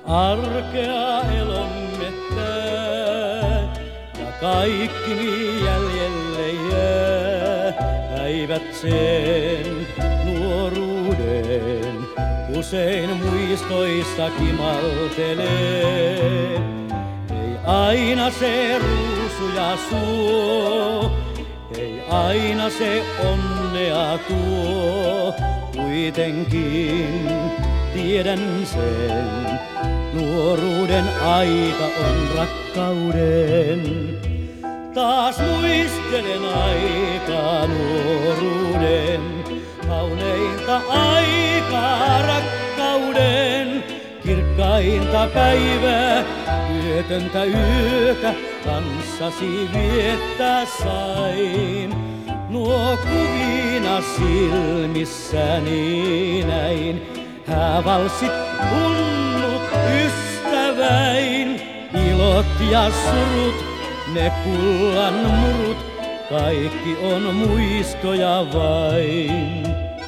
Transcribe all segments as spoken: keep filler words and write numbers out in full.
arkea elonmettä ja kaikki jäljelle jää. Päivät sen nuoruuden usein muistoissa kimaltelee. Ei aina se ruusuja suo, ei aina se onnea tuo. Kuitenkin tiedän sen, nuoruuden aika on rakkauden. Taas muistelen aikaa nuoruuden, kauneinta aikaa rakkauden. Kirkkainta päivää, yötöntä yötä, kanssasi viettää sain. Nuo kuvina silmissäni näin, häävalssit hunnut ystäväin. Ilot ja surut, ne kullan murut, kaikki on muistoja vain.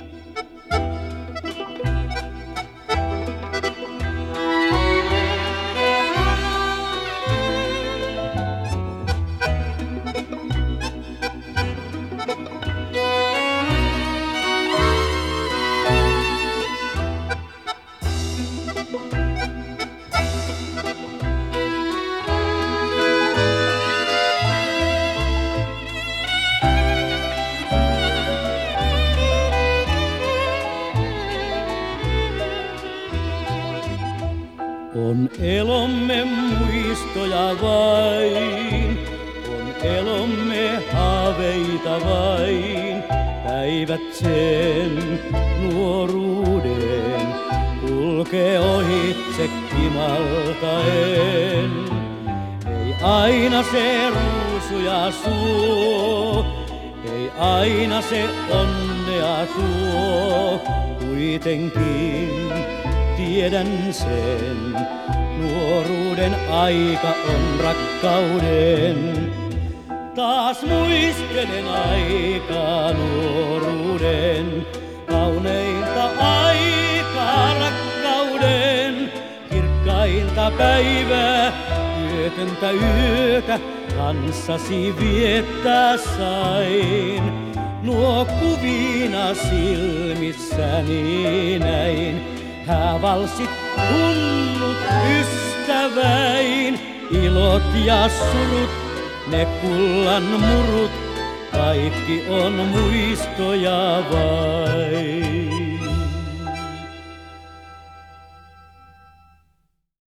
On elomme muistoja vain, on elomme haaveita vain. Päivät sen nuoruuden kulkee ohitse kimaltaen. Ei aina se ruusuja suo, ei aina se onnea tuo. Kuitenkin tiedän sen, nuoruuden aika on rakkauden. Taas muistelen aikaa nuoruuden, kauneinta aikaa rakkauden. Kirkkainta päivää, yötöntä yötä, kanssasi viettää sain. Nuo kuvina silmissäni näin, häävalssit hunnut ystäväin. Ilot ja surut, ne kullan murut, kaikki on muistoja vain.